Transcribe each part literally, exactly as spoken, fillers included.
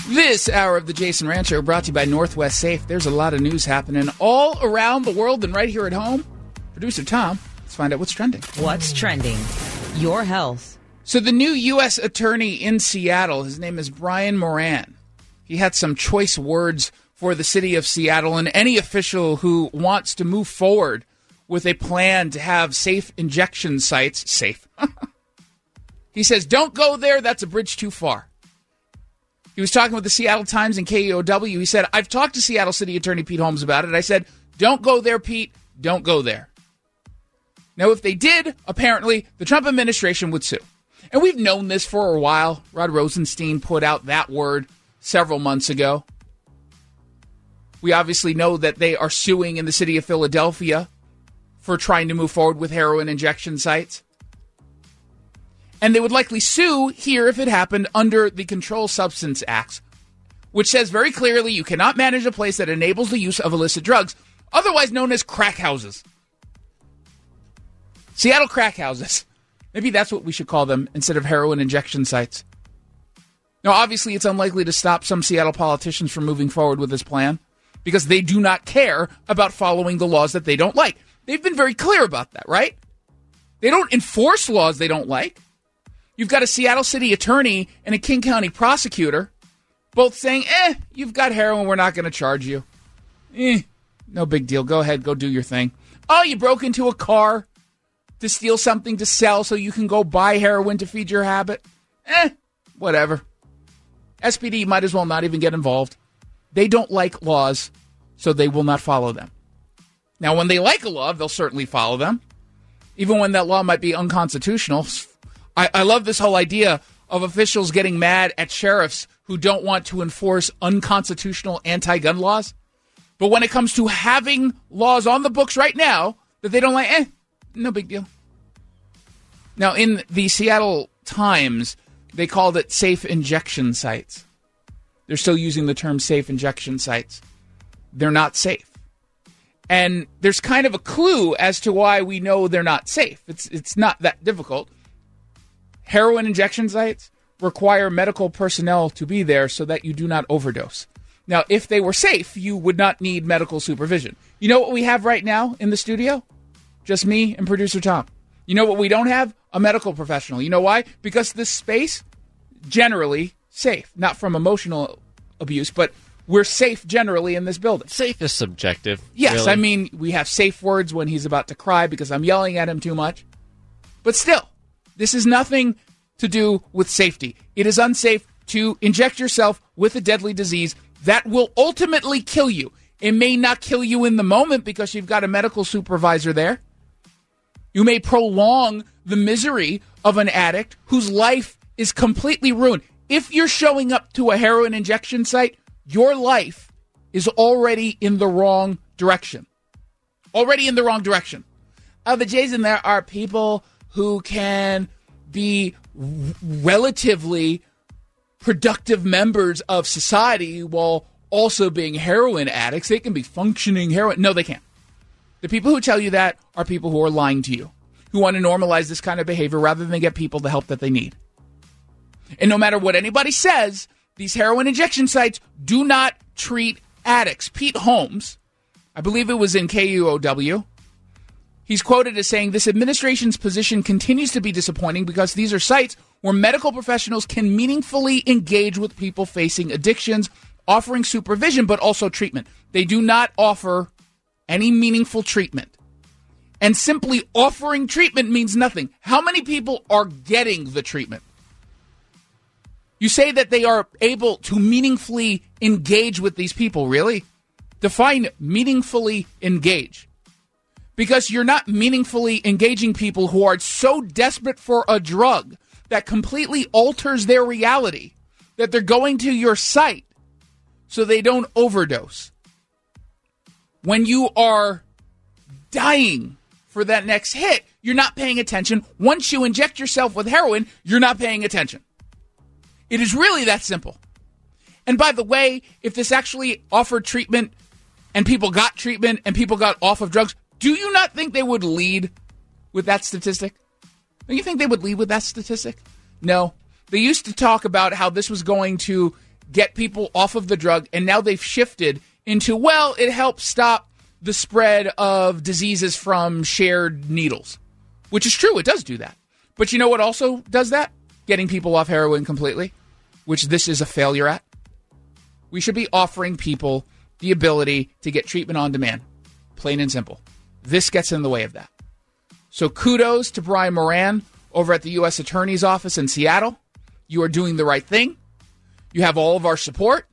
This hour of the Jason Rant Show brought to you by Northwest Safe. There's a lot of news happening all around the world and right here at home. Producer Tom, let's find out what's trending. What's trending? Your health. So the new U S attorney in Seattle, his name is Brian Moran. He had some choice words for the city of Seattle and any official who wants to move forward with a plan to have safe injection sites. Safe. He says, don't go there. That's a bridge too far. He was talking with the Seattle Times and K E O W. He said, I've talked to Seattle City Attorney Pete Holmes about it. I said, don't go there, Pete. Don't go there. Now, if they did, apparently, the Trump administration would sue. And we've known this for a while. Rod Rosenstein put out that word several months ago. We obviously know that they are suing in the city of Philadelphia for trying to move forward with heroin injection sites. And they would likely sue here if it happened under the Controlled Substance Act, which says very clearly you cannot manage a place that enables the use of illicit drugs, otherwise known as crack houses. Seattle crack houses. Maybe that's what we should call them instead of heroin injection sites. Now, obviously, it's unlikely to stop some Seattle politicians from moving forward with this plan because they do not care about following the laws that they don't like. They've been very clear about that, right? They don't enforce laws they don't like. You've got a Seattle City attorney and a King County prosecutor both saying, eh, you've got heroin, we're not going to charge you. Eh, no big deal. Go ahead, go do your thing. Oh, you broke into a car to steal something to sell so you can go buy heroin to feed your habit? Eh, whatever. S P D might as well not even get involved. They don't like laws, so they will not follow them. Now, when they like a law, they'll certainly follow them, even when that law might be unconstitutional. I, I love this whole idea of officials getting mad at sheriffs who don't want to enforce unconstitutional anti-gun laws. But when it comes to having laws on the books right now that they don't like, eh, no big deal. Now, in the Seattle Times, they called it safe injection sites. They're still using the term safe injection sites. They're not safe. And there's kind of a clue as to why we know they're not safe. It's it's not that difficult. Heroin injection sites require medical personnel to be there so that you do not overdose. Now, if they were safe, you would not need medical supervision. You know what we have right now in the studio? Just me and producer Tom. You know what we don't have? A medical professional. You know why? Because this space, generally safe. Not from emotional abuse, but we're safe generally in this building. Safe is subjective. Yes, really. I mean, we have safe words when he's about to cry because I'm yelling at him too much. But still, this is nothing to do with safety. It is unsafe to inject yourself with a deadly disease that will ultimately kill you. It may not kill you in the moment because you've got a medical supervisor there. You may prolong the misery of an addict whose life is completely ruined. If you're showing up to a heroin injection site, your life is already in the wrong direction. Already in the wrong direction. Uh, but Jason, there are people who can be r- relatively productive members of society while also being heroin addicts. They can be functioning heroin. No, they can't. The people who tell you that are people who are lying to you, who want to normalize this kind of behavior rather than get people the help that they need. And no matter what anybody says, these heroin injection sites do not treat addicts. Pete Holmes, I believe it was in K E O W, he's quoted as saying, this administration's position continues to be disappointing because these are sites where medical professionals can meaningfully engage with people facing addictions, offering supervision, but also treatment. They do not offer any meaningful treatment. And simply offering treatment means nothing. How many people are getting the treatment? You say that they are able to meaningfully engage with these people, really? Define meaningfully engage. Because you're not meaningfully engaging people who are so desperate for a drug that completely alters their reality that they're going to your site so they don't overdose. When you are dying for that next hit, you're not paying attention. Once you inject yourself with heroin, you're not paying attention. It is really that simple. And by the way, if this actually offered treatment and people got treatment and people got off of drugs, do you not think they would lead with that statistic? Do you think they would lead with that statistic? No. They used to talk about how this was going to get people off of the drug, and now they've shifted into, well, it helps stop the spread of diseases from shared needles, which is true. It does do that. But you know what also does that? Getting people off heroin completely, which this is a failure at. We should be offering people the ability to get treatment on demand, plain and simple. This gets in the way of that. So kudos to Brian Moran over at the U S Attorney's Office in Seattle. You are doing the right thing. You have all of our support.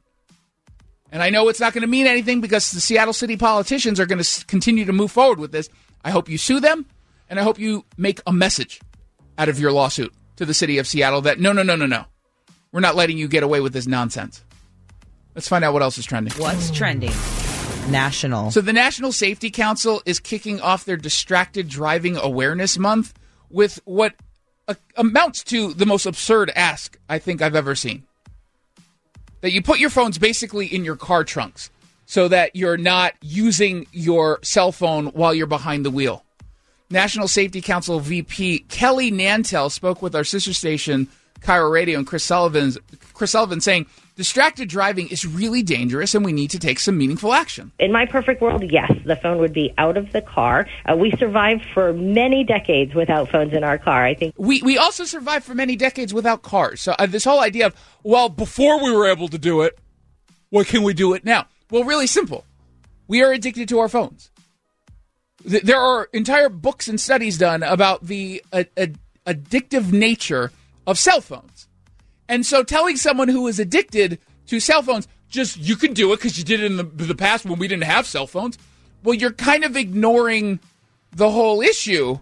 And I know it's not going to mean anything because the Seattle city politicians are going to continue to move forward with this. I hope you sue them, and I hope you make a message out of your lawsuit to the city of Seattle that no, no, no, no, no. We're not letting you get away with this nonsense. Let's find out what else is trending. What's trending? National. So the National Safety Council is kicking off their Distracted Driving Awareness Month with what uh, amounts to the most absurd ask I think I've ever seen. That you put your phones basically in your car trunks so that you're not using your cell phone while you're behind the wheel. National Safety Council V P Kelly Nantel spoke with our sister station, Cairo Radio, and Chris Sullivan's, Chris Sullivan saying, distracted driving is really dangerous and we need to take some meaningful action. In my perfect world, yes, the phone would be out of the car. Uh, we survived for many decades without phones in our car. I think we we also survived for many decades without cars. So uh, this whole idea of, well, before we were able to do it, why can we do it now? Well, really simple. We are addicted to our phones. Th- there are entire books and studies done about the uh, uh, addictive nature of cell phones. And so telling someone who is addicted to cell phones, just you can do it because you did it in the, the past when we didn't have cell phones, well, you're kind of ignoring the whole issue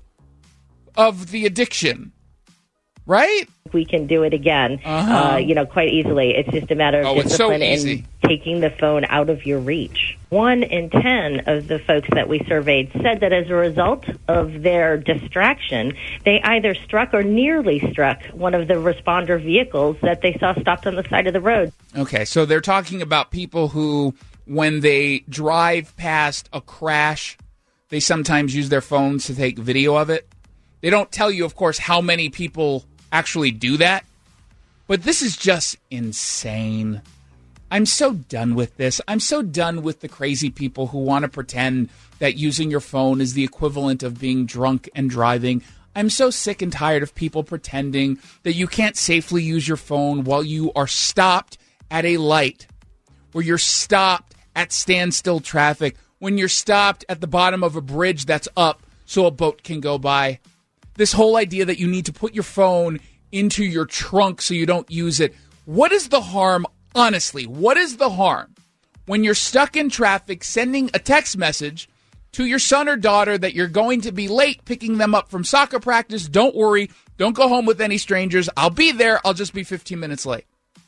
of the addiction, right? We can do it again, uh-huh. uh, you know, quite easily. It's just a matter of oh, discipline it's so and taking the phone out of your reach. One in ten of the folks that we surveyed said that as a result of their distraction, they either struck or nearly struck one of the responder vehicles that they saw stopped on the side of the road. Okay, so they're talking about people who, when they drive past a crash, they sometimes use their phones to take video of it. They don't tell you, of course, how many people actually do that. But this is just insane. I'm so done with this. I'm so done with the crazy people who want to pretend that using your phone is the equivalent of being drunk and driving. I'm so sick and tired of people pretending that you can't safely use your phone while you are stopped at a light, or you're stopped at standstill traffic, when you're stopped at the bottom of a bridge that's up so a boat can go by. This whole idea that you need to put your phone into your trunk so you don't use it. What is the harm, honestly? What is the harm when you're stuck in traffic sending a text message to your son or daughter that you're going to be late picking them up from soccer practice? Don't worry. Don't go home with any strangers. I'll be there. I'll just be fifteen minutes late.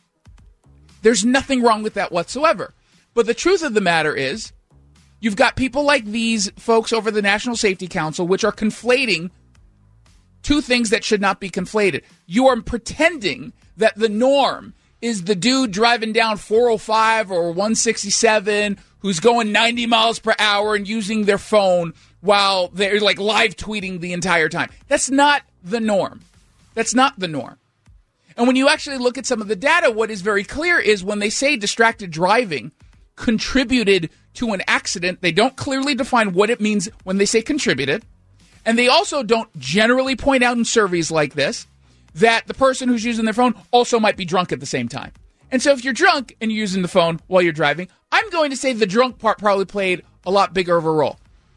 There's nothing wrong with that whatsoever. But the truth of the matter is, you've got people like these folks over the National Safety Council, which are conflating two things that should not be conflated. You are pretending that the norm is the dude driving down four oh five or one sixty-seven who's going ninety miles per hour and using their phone while they're like live tweeting the entire time. That's not the norm. That's not the norm. And when you actually look at some of the data, what is very clear is when they say distracted driving contributed to an accident, they don't clearly define what it means when they say contributed. And they also don't generally point out in surveys like this that the person who's using their phone also might be drunk at the same time. And so if you're drunk and you're using the phone while you're driving, I'm going to say the drunk part probably played a lot bigger of a role.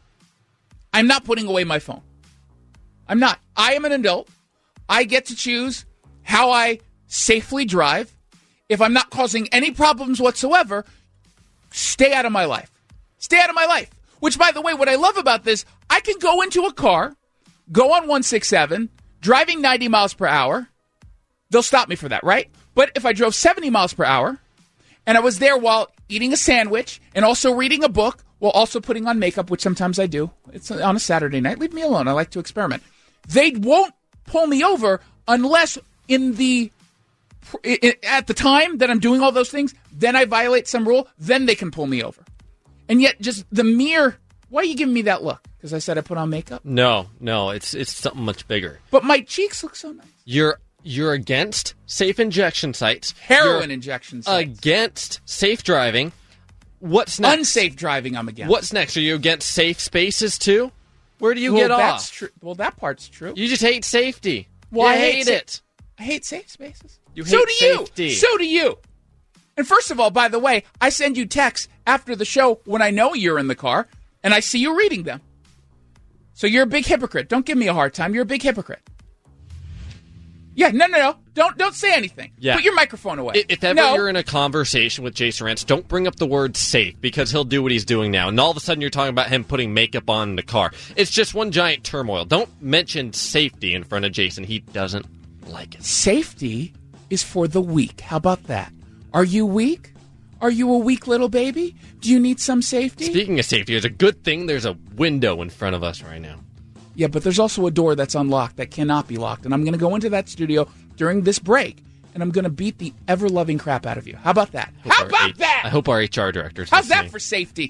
I'm not putting away my phone. I'm not. I am an adult. I get to choose how I safely drive. If I'm not causing any problems whatsoever, stay out of my life. Stay out of my life. Which, by the way, what I love about this, I can go into a car, go on one sixty-seven, driving ninety miles per hour. They'll stop me for that, right? But if I drove seventy miles per hour, and I was there while eating a sandwich and also reading a book, while also putting on makeup, which sometimes I do. It's on a Saturday night. Leave me alone. I like to experiment. They won't pull me over unless in the at the time that I'm doing all those things, then I violate some rule, then they can pull me over. And yet, just the mere, why are you giving me that look? Because I said I put on makeup? No, no, it's it's something much bigger. But my cheeks look so nice. You're You're against safe injection sites. Heroin You're injection sites. Against safe driving. What's next? Unsafe driving, I'm against. What's next? Are you against safe spaces, too? Where do you well, get that's off? True. Well, that part's true. You just hate safety. Well, you I hate, hate it. I hate safe spaces. You hate so do safety. you. So do you. And first of all, by the way, I send you texts after the show when I know you're in the car, and I see you reading them. So you're a big hypocrite. Don't give me a hard time. You're a big hypocrite. Yeah, no, no, no. Don't don't say anything. Yeah. Put your microphone away. If ever no. you're in a conversation with Jason Rantz, don't bring up the word safe, because he'll do what he's doing now. And all of a sudden you're talking about him putting makeup on in the car. It's just one giant turmoil. Don't mention safety in front of Jason. He doesn't like it. Safety is for the weak. How about that? Are you weak? Are you a weak little baby? Do you need some safety? Speaking of safety, there's a good thing there's a window in front of us right now. Yeah, but there's also a door that's unlocked that cannot be locked. And I'm going to go into that studio during this break, and I'm going to beat the ever-loving crap out of you. How about that? How about H- that? I hope our H R director's How's listening. that for safety?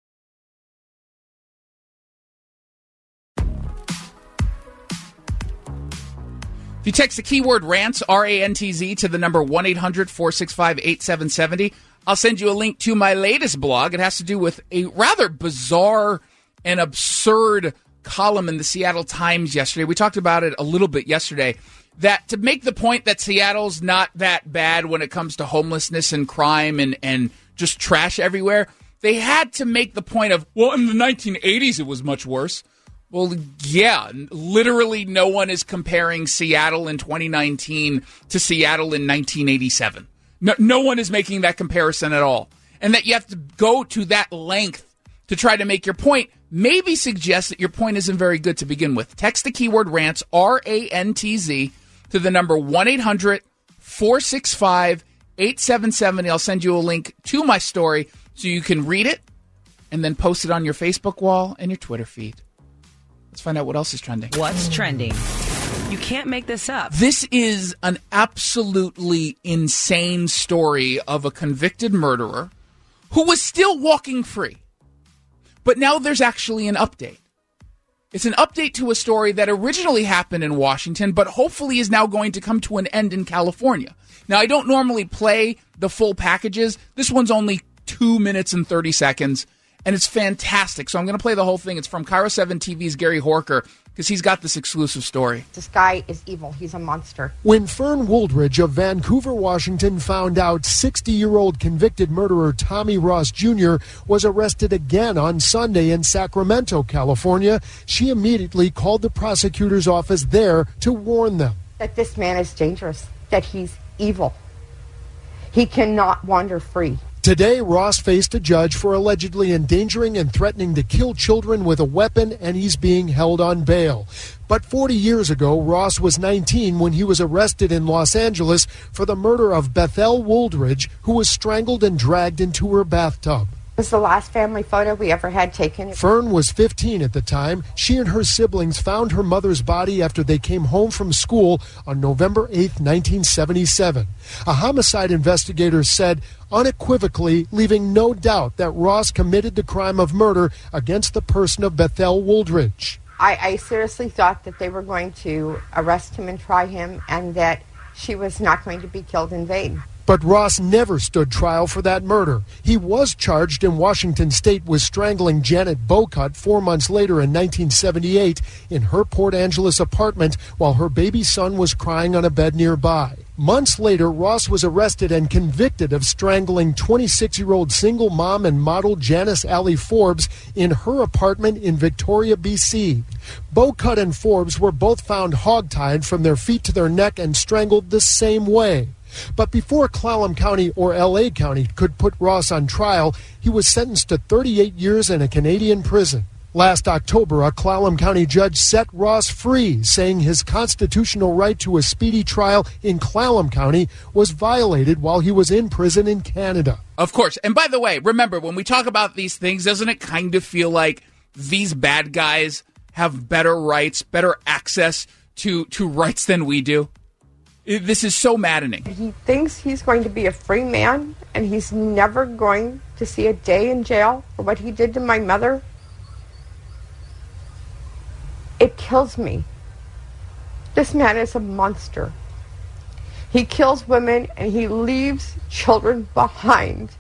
If you text the keyword RANTZ, R A N T Z, to the number one eight hundred four six five eight seven seven zero, I'll send you a link to my latest blog. It has to do with a rather bizarre and absurd column in the Seattle Times yesterday. We talked about it a little bit yesterday, that to make the point that Seattle's not that bad when it comes to homelessness and crime and, and just trash everywhere, they had to make the point of, well, in the nineteen eighties it was much worse. Well, yeah, literally no one is comparing Seattle in twenty nineteen to Seattle in nineteen eighty-seven. No, no one is making that comparison at all. And that you have to go to that length to try to make your point maybe suggests that your point isn't very good to begin with. Text the keyword RANTZ, R A N T Z, to the number one eight hundred four six five eight seven seven zero. I'll send you a link to my story so you can read it and then post it on your Facebook wall and your Twitter feed. Let's find out what else is trending. What's trending? You can't make this up. This is an absolutely insane story of a convicted murderer who was still walking free. But now there's actually an update. It's an update to a story that originally happened in Washington, but hopefully is now going to come to an end in California. Now, I don't normally play the full packages. This one's only two minutes and thirty seconds, and it's fantastic. So I'm going to play the whole thing. It's from Cairo seven T V's Gary Horker, because he's got this exclusive story. This guy is evil. He's a monster. When Fern Wooldridge of Vancouver, Washington found out sixty-year-old convicted murderer Tommy Ross Junior was arrested again on Sunday in Sacramento, California, she immediately called the prosecutor's office there to warn them. That this man is dangerous. That he's evil. He cannot wander free. Today, Ross faced a judge for allegedly endangering and threatening to kill children with a weapon, and he's being held on bail. But forty years ago, Ross was nineteen when he was arrested in Los Angeles for the murder of Bethel Wooldridge, who was strangled and dragged into her bathtub. It was the last family photo we ever had taken. Fern was fifteen at the time. She and her siblings found her mother's body after they came home from school on November eighth, nineteen seventy-seven. A homicide investigator said unequivocally, leaving no doubt that Ross committed the crime of murder against the person of Bethel Wooldridge. I, I seriously thought that they were going to arrest him and try him, and that she was not going to be killed in vain. But Ross never stood trial for that murder. He was charged in Washington state with strangling Janet Bocut four months later in nineteen seventy-eight in her Port Angeles apartment while her baby son was crying on a bed nearby. Months later, Ross was arrested and convicted of strangling twenty-six-year-old single mom and model Janice Alley Forbes in her apartment in Victoria, B C. Bocut and Forbes were both found hogtied from their feet to their neck and strangled the same way. But before Clallam County or L A County could put Ross on trial, he was sentenced to thirty-eight years in a Canadian prison. Last October, a Clallam County judge set Ross free, saying his constitutional right to a speedy trial in Clallam County was violated while he was in prison in Canada. Of course. And by the way, remember, when we talk about these things, doesn't it kind of feel like these bad guys have better rights, better access to, to rights than we do? This is so maddening. He thinks he's going to be a free man, and he's never going to see a day in jail for what he did to my mother. It kills me. This man is a monster. He kills women and he leaves children behind.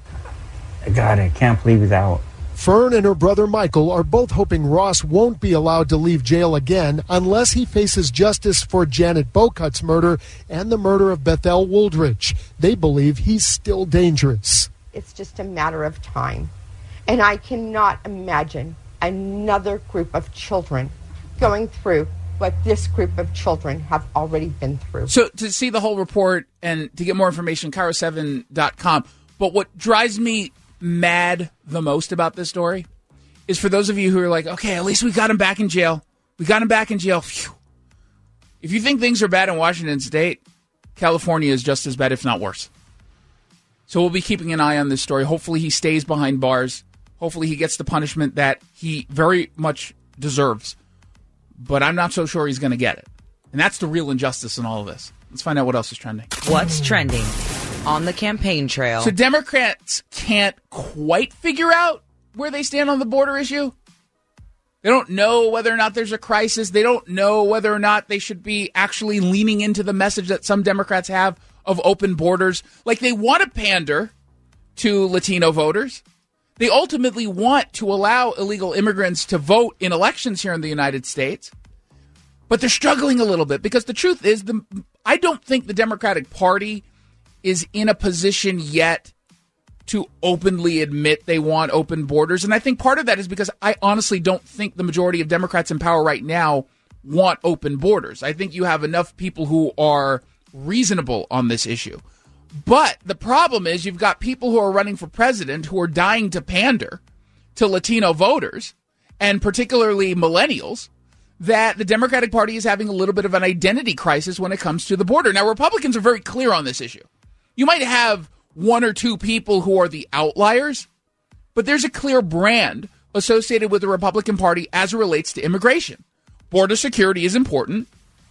God, I can't believe that. Fern and her brother Michael are both hoping Ross won't be allowed to leave jail again unless he faces justice for Janet Bowcut's murder and the murder of Bethel Wooldridge. They believe he's still dangerous. It's just a matter of time. And I cannot imagine another group of children going through what this group of children have already been through. So to see the whole report and to get more information, Cairo seven dot com. But what drives me mad the most about this story is for those of you who are like, okay, at least we got him back in jail. We got him back in jail. Phew. If you think things are bad in Washington State, California is just as bad, if not worse. So we'll be keeping an eye on this story. Hopefully he stays behind bars. Hopefully he gets the punishment that he very much deserves. But I'm not so sure he's going to get it. And that's the real injustice in all of this. Let's find out what else is trending. What's trending on the campaign trail? So Democrats can't quite figure out where they stand on the border issue. They don't know whether or not there's a crisis. They don't know whether or not they should be actually leaning into the message that some Democrats have of open borders. Like, they want to pander to Latino voters. They ultimately want to allow illegal immigrants to vote in elections here in the United States. But they're struggling a little bit because the truth is, the I don't think the Democratic Party is in a position yet to openly admit they want open borders. And I think part of that is because I honestly don't think the majority of Democrats in power right now want open borders. I think you have enough people who are reasonable on this issue. But the problem is you've got people who are running for president who are dying to pander to Latino voters, and particularly millennials, that the Democratic Party is having a little bit of an identity crisis when it comes to the border. Now, Republicans are very clear on this issue. You might have one or two people who are the outliers, but there's a clear brand associated with the Republican Party as it relates to immigration. Border security is important.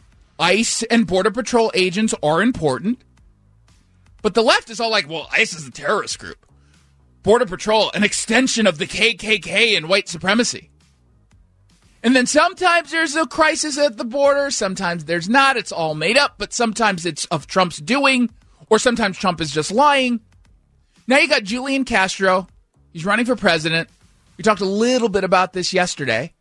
ICE and Border Patrol agents are important. But the left is all like, well, ICE is a terrorist group. Border Patrol, an extension of the K K K and white supremacy. And then sometimes there's a crisis at the border. Sometimes there's not. It's all made up. But sometimes it's of Trump's doing. Or sometimes Trump is just lying. Now you got Julian Castro. He's running for president. We talked a little bit about this yesterday.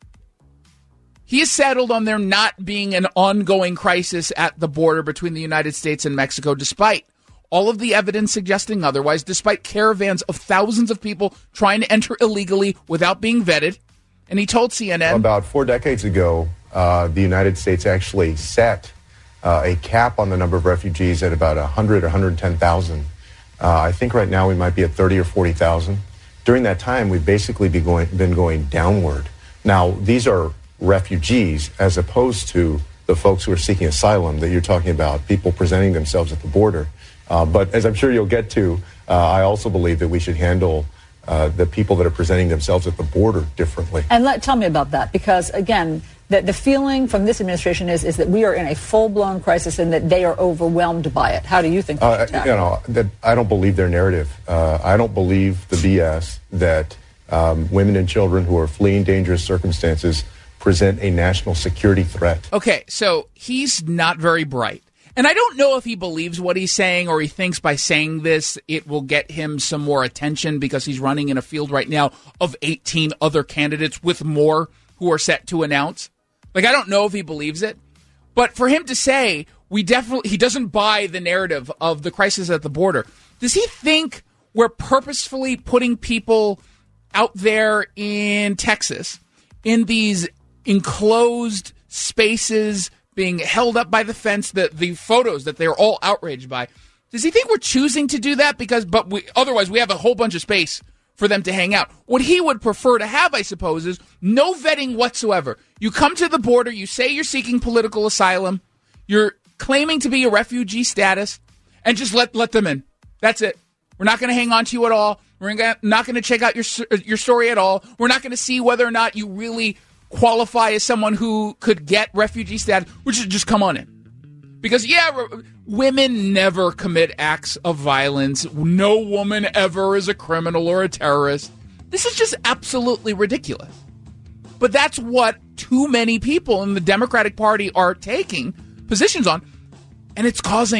He is settled on there not being an ongoing crisis at the border between the United States and Mexico, despite all of the evidence suggesting otherwise, despite caravans of thousands of people trying to enter illegally without being vetted. And he told C N N... About four decades ago, uh, the United States actually set uh, a cap on the number of refugees at about one hundred or one hundred ten thousand. Uh, I think right now we might be at thirty or forty thousand. During that time, we've basically be going, been going downward. Now, these are refugees as opposed to the folks who are seeking asylum that you're talking about, people presenting themselves at the border. Uh, but as I'm sure you'll get to, uh, I also believe that we should handle uh, the people that are presenting themselves at the border differently. And let, tell me about that, because, again, the, the feeling from this administration is, is that we are in a full-blown crisis and that they are overwhelmed by it. How do you think uh, that? You know, that I don't believe their narrative. Uh, I don't believe the B S that um, women and children who are fleeing dangerous circumstances present a national security threat. Okay, so he's not very bright. And I don't know if he believes what he's saying or he thinks by saying this it will get him some more attention because he's running in a field right now of eighteen other candidates with more who are set to announce. Like, I don't know if he believes it. But for him to say we definitely he doesn't buy the narrative of the crisis at the border, does he think we're purposefully putting people out there in Texas in these enclosed spaces being held up by the fence, the, the photos that they're all outraged by? Does he think we're choosing to do that because, but we, otherwise we have a whole bunch of space for them to hang out? What he would prefer to have, I suppose, is no vetting whatsoever. You come to the border, you say you're seeking political asylum, you're claiming to be a refugee status, and just let, let them in. That's it. We're not going to hang on to you at all. We're not going to check out your, your story at all. We're not going to see whether or not you really qualify as someone who could get refugee status, which is just come on in. Because, yeah, re- women never commit acts of violence. No woman ever is a criminal or a terrorist. This is just absolutely ridiculous. But that's what too many people in the Democratic Party are taking positions on, and it's causing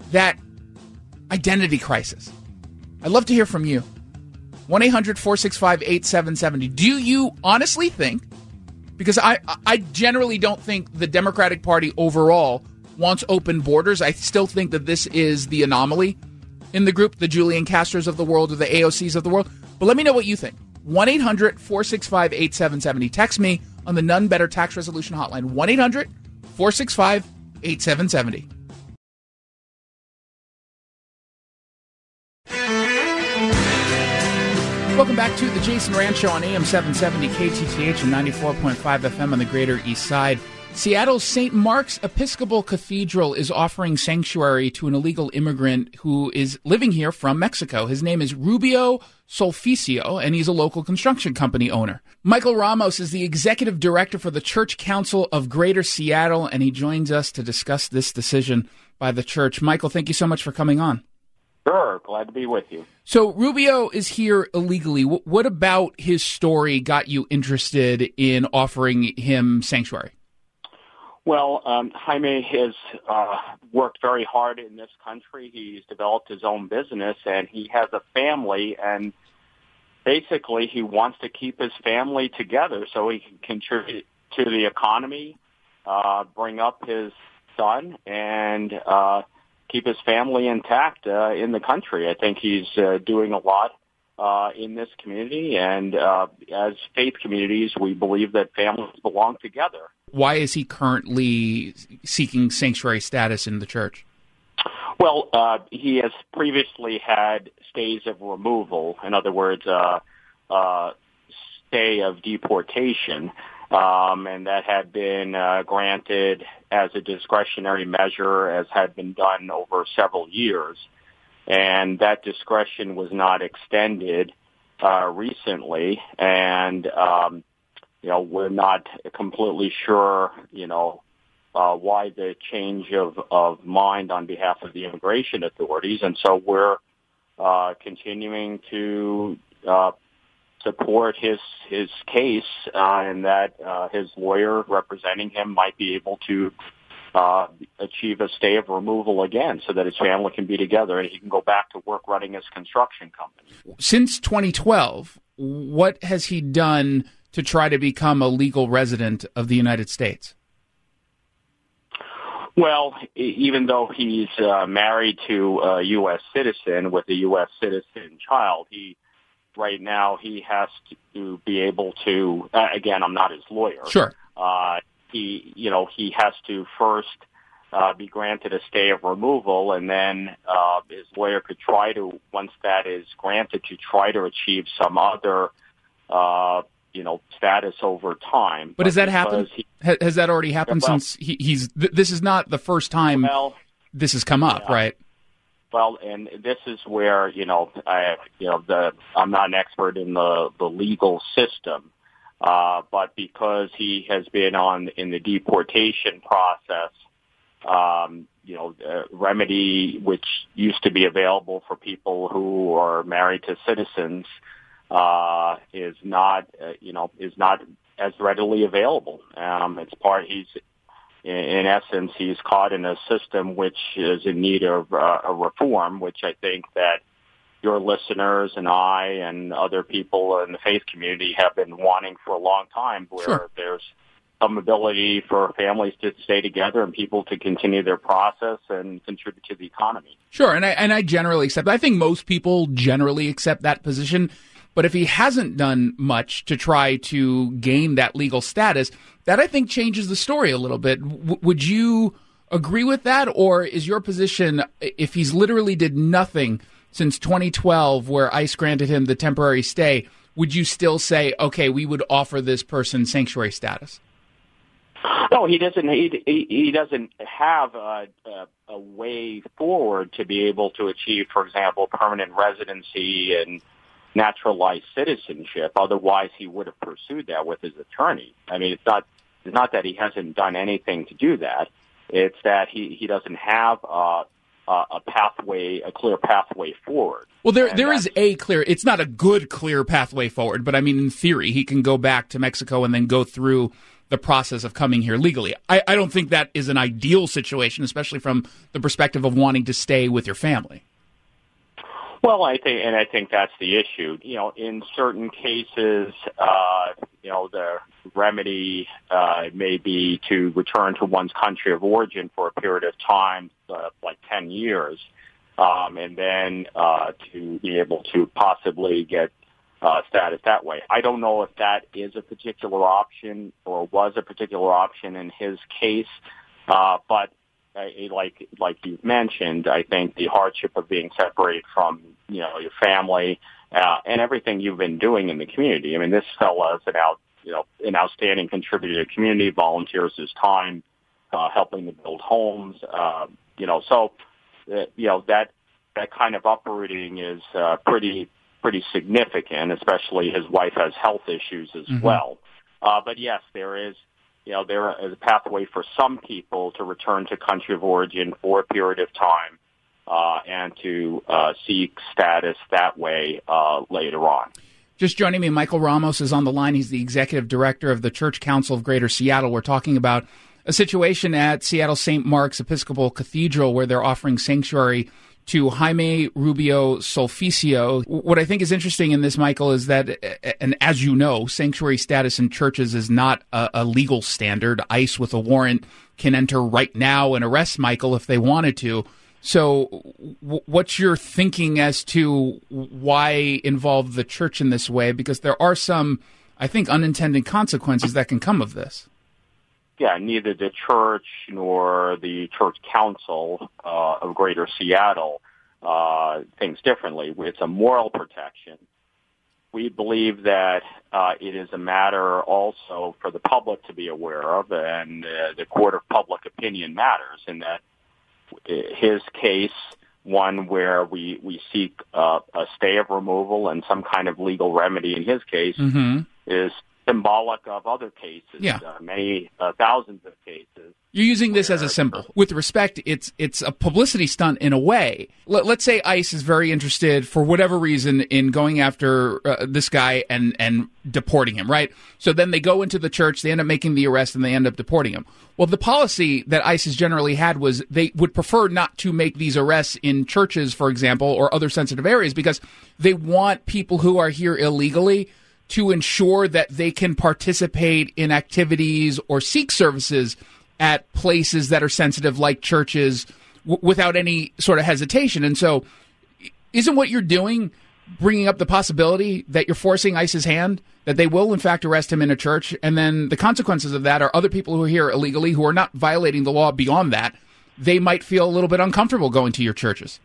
that identity crisis? I'd love to hear from you. one eight hundred four six five eight seven seven zero. Do you honestly think, because I, I generally don't think the Democratic Party overall wants open borders. I still think that this is the anomaly in the group, the Julian Castros of the world or the A O Cs of the world. But let me know what you think. one eight hundred four six five eight seven seven zero. Text me on the None Better Tax Resolution Hotline. one eight hundred four six five eight seven seven zero. Welcome back to the Jason Rand Show on A M seven seventy K T T H and ninety-four point five F M on the Greater East Side. Seattle's Saint Mark's Episcopal Cathedral is offering sanctuary to an illegal immigrant who is living here from Mexico. His name is Rubio Solficio, and he's a local construction company owner. Michael Ramos is the executive director for the Church Council of Greater Seattle, and he joins us to discuss this decision by the church. Michael, thank you so much for coming on. Sure, glad to be with you. So Rubio is here illegally. What about his story got you interested in offering him sanctuary? Well, um, Jaime has uh, worked very hard in this country. He's developed his own business, and he has a family, and basically he wants to keep his family together so he can contribute to the economy, uh, bring up his son, and uh, keep his family intact uh, in the country. I think he's uh, doing a lot uh, in this community, and uh, as faith communities, we believe that families belong together. Why is he currently seeking sanctuary status in the church? Well, uh, he has previously had stays of removal. In other words, uh, uh, stay of deportation, um, and that had been uh, granted as a discretionary measure, as had been done over several years. And that discretion was not extended uh, recently, and um You know, we're not completely sure, you know, uh, why the change of, of mind on behalf of the immigration authorities. And so we're uh, continuing to uh, support his his case uh, and that uh, his lawyer representing him might be able to uh, achieve a stay of removal again so that his family can be together and he can go back to work running his construction company. Since twenty twelve, what has he done to try to become a legal resident of the United States? Well, even though he's uh, married to a U S citizen with a U S citizen child, he right now he has to be able to. Uh, again, I'm not his lawyer. Sure. Uh, he, you know, he has to first uh, be granted a stay of removal, and then uh, his lawyer could try to, once that is granted, to try to achieve some other. Uh, you know, status over time. But, but has that happened? He, has that already happened well, since he, he's, th- this is not the first time well, this has come up, yeah. right? Well, and this is where, you know, I, you know, the, I'm not an expert in the, the legal system, uh, but because he has been on in the deportation process, um, you know, uh, remedy which used to be available for people who are married to citizens, uh, is not, uh, you know, is not as readily available. Um, it's part, he's, in, in essence, he's caught in a system which is in need of uh, a reform, which I think that your listeners and I and other people in the faith community have been wanting for a long time, where sure. there's some ability for families to stay together and people to continue their process and contribute to the economy. Sure, and I, and I generally accept, I think most people generally accept that position. But if he hasn't done much to try to gain that legal status, that I think changes the story a little bit. W- would you agree with that? Or is your position, if he's literally did nothing since twenty twelve where ICE granted him the temporary stay, would you still say, okay, we would offer this person sanctuary status? No, he doesn't. He, he doesn't have a, a, a way forward to be able to achieve, for example, permanent residency and naturalized citizenship. Otherwise, he would have pursued that with his attorney. I mean, it's not it's not that he hasn't done anything to do that. It's that he, he doesn't have a, a pathway, a clear pathway forward. Well, there and there is a clear. It's not a good clear pathway forward, but I mean, in theory, he can go back to Mexico and then go through the process of coming here legally. I, I don't think that is an ideal situation, especially from the perspective of wanting to stay with your family. Well, I think, and I think that's the issue. You know, in certain cases, uh, you know, the remedy uh, may be to return to one's country of origin for a period of time, uh, like ten years, um, and then uh, to be able to possibly get uh, status that way. I don't know if that is a particular option or was a particular option in his case, uh, but I, like like you've mentioned, I think the hardship of being separated from, you know, your family uh, and everything you've been doing in the community. I mean, this fellow is an out, you know, an outstanding contributor to the community, volunteers his time, uh, helping to build homes. Uh, you know, so uh, you know that that kind of uprooting is uh, pretty pretty significant. Especially his wife has health issues as mm-hmm. well. Uh, but yes, there is. You know, there is a pathway for some people to return to country of origin for a period of time uh, and to uh, seek status that way uh, later on. Just joining me, Michael Ramos is on the line. He's the executive director of the Church Council of Greater Seattle. We're talking about a situation at Seattle Saint Mark's Episcopal Cathedral where they're offering sanctuary to Jaime Rubio Sulficio. What I think is interesting in this, Michael, is that, and as you know, sanctuary status in churches is not a, a legal standard. ICE with a warrant can enter right now and arrest Michael if they wanted to. So w- what's your thinking as to why involve the church in this way? Because there are some, I think, unintended consequences that can come of this. Yeah, neither the church nor the church council uh, of Greater Seattle uh, thinks differently. It's a moral protection. We believe that uh, it is a matter also for the public to be aware of, and uh, the court of public opinion matters in that his case, one where we, we seek uh, a stay of removal and some kind of legal remedy in his case, mm-hmm. is symbolic of other cases, yeah. uh, many uh, thousands of cases. You're using this as a symbol. With respect, it's it's a publicity stunt in a way. Let, let's say ICE is very interested, for whatever reason, in going after uh, this guy and, and deporting him, right? So then they go into the church, they end up making the arrest, and they end up deporting him. Well, the policy that ICE has generally had was they would prefer not to make these arrests in churches, for example, or other sensitive areas, because they want people who are here illegally to ensure that they can participate in activities or seek services at places that are sensitive, like churches, w- without any sort of hesitation. And so isn't what you're doing bringing up the possibility that you're forcing ICE's hand, that they will, in fact, arrest him in a church, and then the consequences of that are other people who are here illegally, who are not violating the law beyond that, they might feel a little bit uncomfortable going to your churches?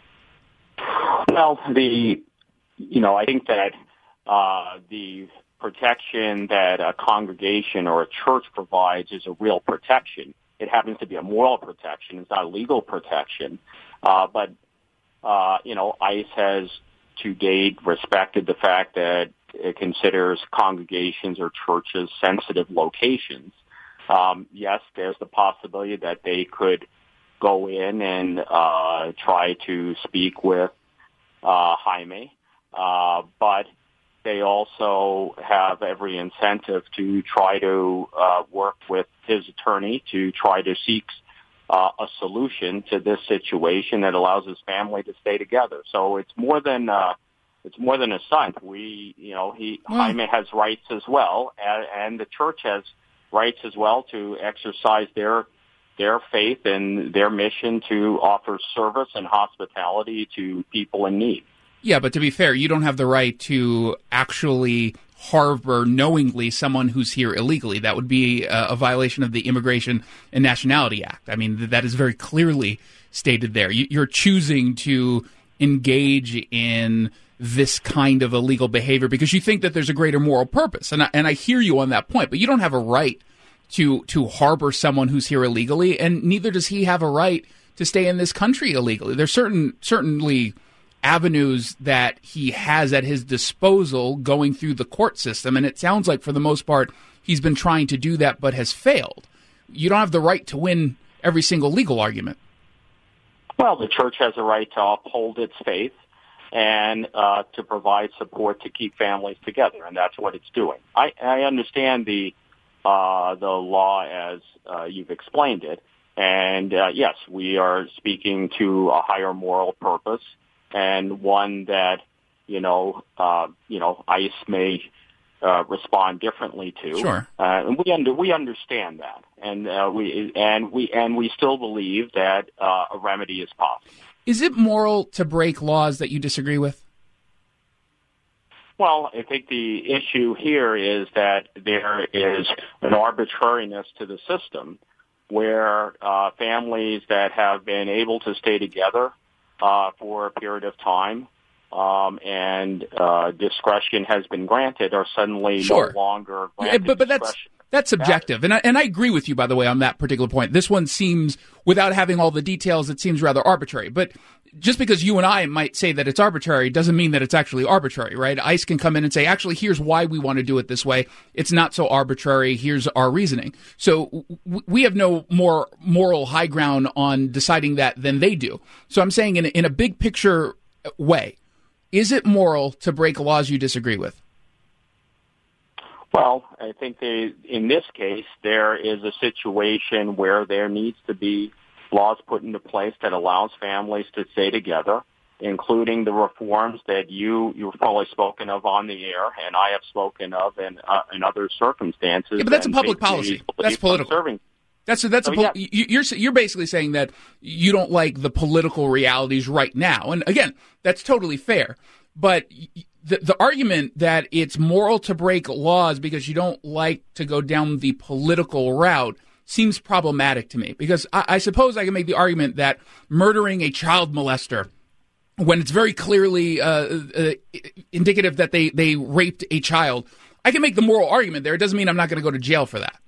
Well, the, you know, I think that Uh, the protection that a congregation or a church provides is a real protection. It happens to be a moral protection. It's not a legal protection. Uh, but, uh, you know, ICE has to date respected the fact that it considers congregations or churches sensitive locations. Um, yes, there's the possibility that they could go in and uh, try to speak with uh, Jaime, uh, but they also have every incentive to try to uh, work with his attorney to try to seek uh, a solution to this situation that allows his family to stay together. So it's more than uh, it's more than a stunt. We, you know, he mm. Jaime has rights as well, and, and the church has rights as well to exercise their their faith and their mission to offer service and hospitality to people in need. Yeah, but to be fair, you don't have the right to actually harbor knowingly someone who's here illegally. That would be a, a violation of the Immigration and Nationality Act. I mean, that is very clearly stated there. You, you're choosing to engage in this kind of illegal behavior because you think that there's a greater moral purpose. And I, and I hear you on that point, but you don't have a right to to harbor someone who's here illegally, and neither does he have a right to stay in this country illegally. There's certain certainly avenues that he has at his disposal going through the court system, and it sounds like for the most part he's been trying to do that but has failed. You don't have the right to win every single legal argument. Well, the church has a right to uphold its faith and uh, to provide support to keep families together, and that's what it's doing. I, I understand the uh, the law as uh, you've explained it. And uh, yes, we are speaking to a higher moral purpose, and one that you know, uh, you know, ICE may uh, respond differently to. Sure. Uh, and we under we understand that, and uh, we and we and we still believe that uh, a remedy is possible. Is it moral to break laws that you disagree with? Well, I think the issue here is that there is an arbitrariness to the system where uh, families that have been able to stay together uh, for a period of time um, and uh, discretion has been granted are suddenly sure. no longer Yeah, granted but, but that's discretion. that's subjective, and I, and I agree with you, by the way, on that particular point. This one seems, without having all the details, it seems rather arbitrary. But just because you and I might say that it's arbitrary doesn't mean that it's actually arbitrary, right? ICE can come in and say, actually, here's why we want to do it this way. It's not so arbitrary. Here's our reasoning. So w- we have no more moral high ground on deciding that than they do. So I'm saying in a, in a big picture way, is it moral to break laws you disagree with? Well, I think they, in this case, there is a situation where there needs to be laws put into place that allows families to stay together, including the reforms that you, you've probably spoken of on the air, and I have spoken of in, uh, in other circumstances. Yeah, but that's a public policy. That's political. Serving. That's a, that's so, a, pol- yeah. you're you're basically saying that you don't like the political realities right now, and again, that's totally fair. But the the argument that it's moral to break laws because you don't like to go down the political route seems problematic to me, because I, I suppose I can make the argument that murdering a child molester when it's very clearly uh, uh, indicative that they, they raped a child, I can make the moral argument there. It doesn't mean I'm not going to go to jail for that.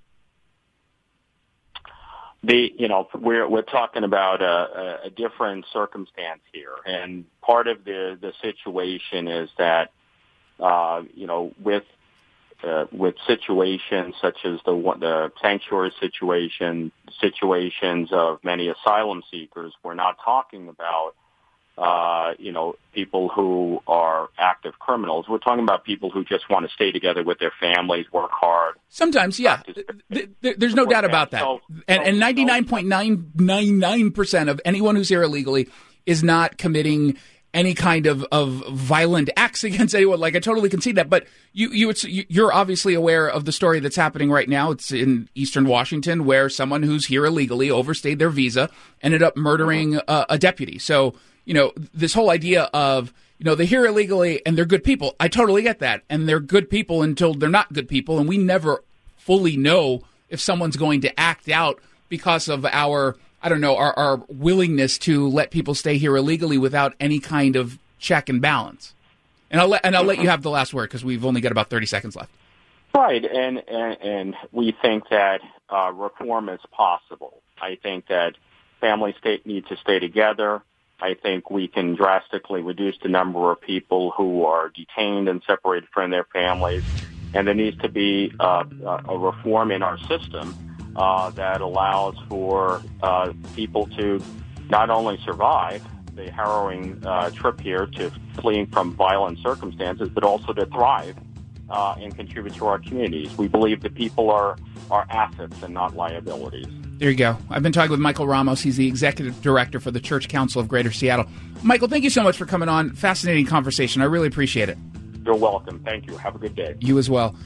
The you know we're we're talking about a, a different circumstance here, and part of the the situation is that uh, you know with Uh, with situations such as the the sanctuary situation, situations of many asylum seekers, we're not talking about, uh, you know, people who are active criminals. We're talking about people who just want to stay together with their families, work hard. Sometimes, yeah. Th- th- there's no doubt about that. So, and and ninety-nine point nine nine nine percent of anyone who's here illegally is not committing any kind of, of violent acts against anyone. Like, I totally concede that. But you, you, it's, you're obviously aware of the story that's happening right now. It's in Eastern Washington, where someone who's here illegally overstayed their visa, ended up murdering a, a deputy. So, you know, this whole idea of, you know, they're here illegally and they're good people. I totally get that. And they're good people until they're not good people. And we never fully know if someone's going to act out because of our, I don't know, our, our willingness to let people stay here illegally without any kind of check and balance. And I'll let, and I'll let you have the last word, because we've only got about thirty seconds left. Right, and and, and we think that uh, reform is possible. I think that families stay, need to stay together. I think we can drastically reduce the number of people who are detained and separated from their families. And there needs to be uh, a reform in our system Uh, that allows for uh, people to not only survive the harrowing uh, trip here to fleeing from violent circumstances, but also to thrive uh, and contribute to our communities. We believe that people are, are assets and not liabilities. There you go. I've been talking with Michael Ramos. He's the executive director for the Church Council of Greater Seattle. Michael, thank you so much for coming on. Fascinating conversation. I really appreciate it. You're welcome. Thank you. Have a good day. You as well.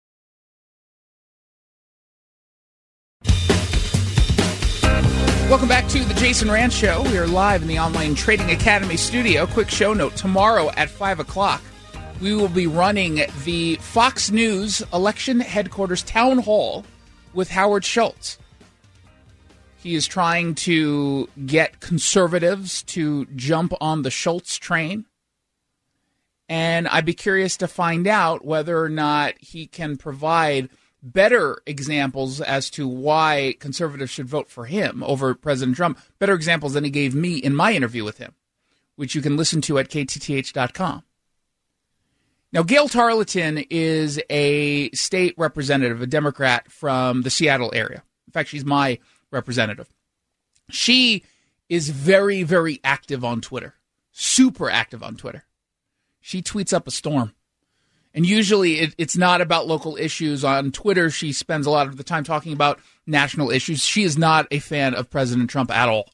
Welcome back to the Jason Rantz Show. We are live in the Online Trading Academy studio. Quick show note, tomorrow at five o'clock, we will be running the Fox News Election Headquarters Town Hall with Howard Schultz. He is trying to get conservatives to jump on the Schultz train. And I'd be curious to find out whether or not he can provide better examples as to why conservatives should vote for him over President Trump, better examples than he gave me in my interview with him, which you can listen to at K T T H dot com. Now, Gail Tarleton is a state representative, a Democrat from the Seattle area. In fact, she's my representative. She is very, very active on Twitter, super active on Twitter. She tweets up a storm. And usually it, it's not about local issues. On Twitter, she spends a lot of the time talking about national issues. She is not a fan of President Trump at all.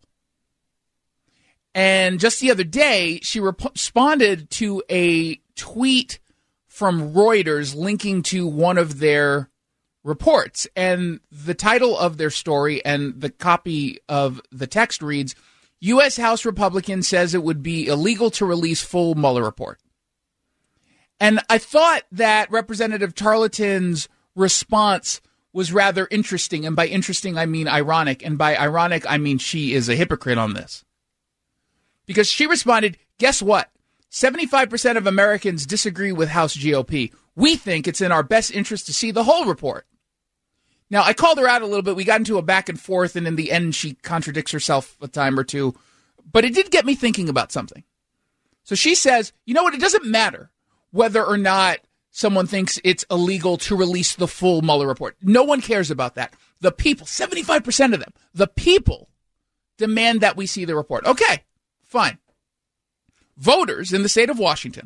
And just the other day, she rep- responded to a tweet from Reuters linking to one of their reports. And the title of their story and the copy of the text reads, U S House Republican says it would be illegal to release full Mueller report. And I thought that Representative Tarleton's response was rather interesting. And by interesting, I mean ironic. And by ironic, I mean she is a hypocrite on this. Because she responded, guess what? seventy-five percent of Americans disagree with House G O P. We think it's in our best interest to see the whole report. Now, I called her out a little bit. We got into a back and forth, and in the end, she contradicts herself a time or two. But it did get me thinking about something. So she says, you know what? It doesn't matter whether or not someone thinks it's illegal to release the full Mueller report. No one cares about that. The people, seventy-five percent of them, the people demand that we see the report. Okay, fine. Voters in the state of Washington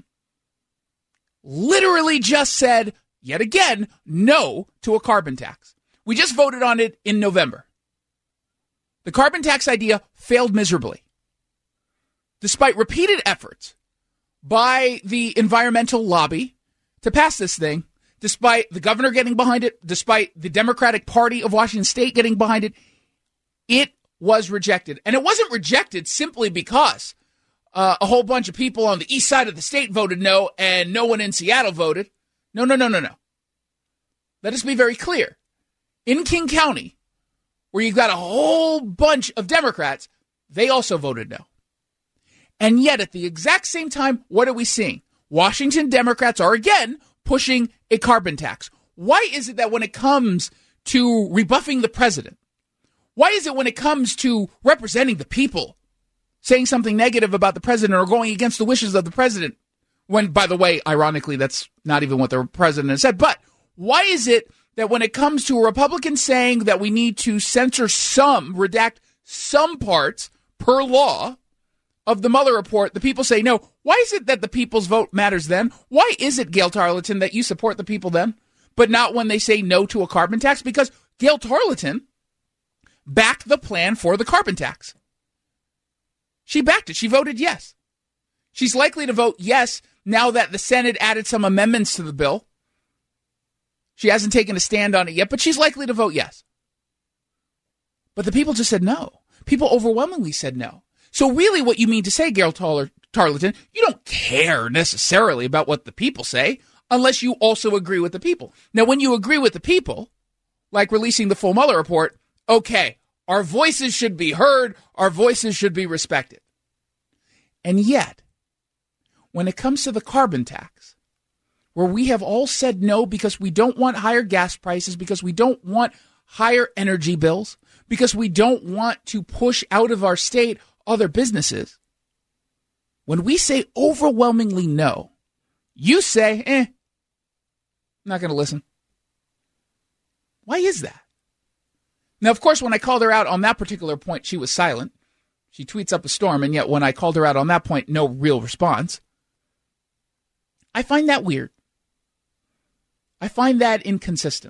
literally just said, yet again, no to a carbon tax. We just voted on it in November. The carbon tax idea failed miserably. Despite repeated efforts by the environmental lobby to pass this thing, despite the governor getting behind it, despite the Democratic Party of Washington State getting behind it, it was rejected. And it wasn't rejected simply because uh, a whole bunch of people on the east side of the state voted no and no one in Seattle voted. No, no, no, no, no. Let us be very clear. In King County, where you've got a whole bunch of Democrats, they also voted no. And yet, at the exact same time, what are we seeing? Washington Democrats are again pushing a carbon tax. Why is it that when it comes to rebuffing the president, why is it when it comes to representing the people, saying something negative about the president or going against the wishes of the president, when, by the way, ironically, that's not even what the president has said, but why is it that when it comes to a Republican saying that we need to censor some, redact some parts per law of the Mueller report, the people say no? Why is it that the people's vote matters then? Why is it, Gail Tarleton, that you support the people then, but not when they say no to a carbon tax? Because Gail Tarleton backed the plan for the carbon tax. She backed it. She voted yes. She's likely to vote yes now that the Senate added some amendments to the bill. She hasn't taken a stand on it yet, but she's likely to vote yes. But the people just said no. People overwhelmingly said no. So really what you mean to say, Gail Tarleton, you don't care necessarily about what the people say unless you also agree with the people. Now, when you agree with the people, like releasing the full Mueller report, okay, our voices should be heard, our voices should be respected. And yet, when it comes to the carbon tax, where we have all said no because we don't want higher gas prices, because we don't want higher energy bills, because we don't want to push out of our state other businesses, when we say overwhelmingly no, you say, eh, I'm not going to listen. Why is that? Now, of course, when I called her out on that particular point, she was silent. She tweets up a storm, and yet when I called her out on that point, no real response. I find that weird. I find that inconsistent.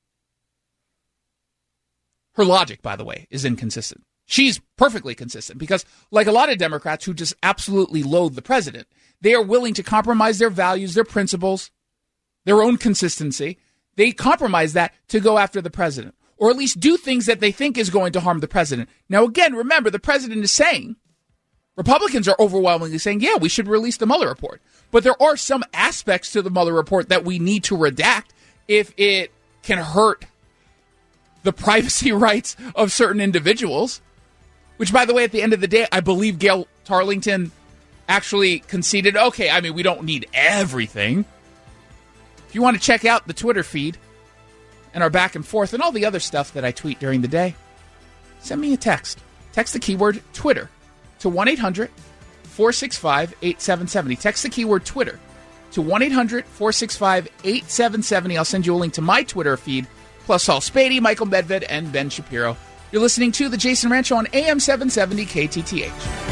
Her logic, by the way, is inconsistent. She's perfectly consistent because, like a lot of Democrats who just absolutely loathe the president, they are willing to compromise their values, their principles, their own consistency. They compromise that to go after the president, or at least do things that they think is going to harm the president. Now, again, remember, the president is saying, Republicans are overwhelmingly saying, yeah, we should release the Mueller report. But there are some aspects to the Mueller report that we need to redact if it can hurt the privacy rights of certain individuals. Which, by the way, at the end of the day, I believe Gail Tarleton actually conceded, okay, I mean, we don't need everything. If you want to check out the Twitter feed and our back and forth and all the other stuff that I tweet during the day, send me a text. Text the keyword Twitter to one eight hundred four six five eight seven seven zero. Text the keyword Twitter to one eight hundred four six five eight seven seven zero. I'll send you a link to my Twitter feed, plus Saul Spady, Michael Medved, and Ben Shapiro. You're listening to The Jason Rancho on A M seven seventy K T T H.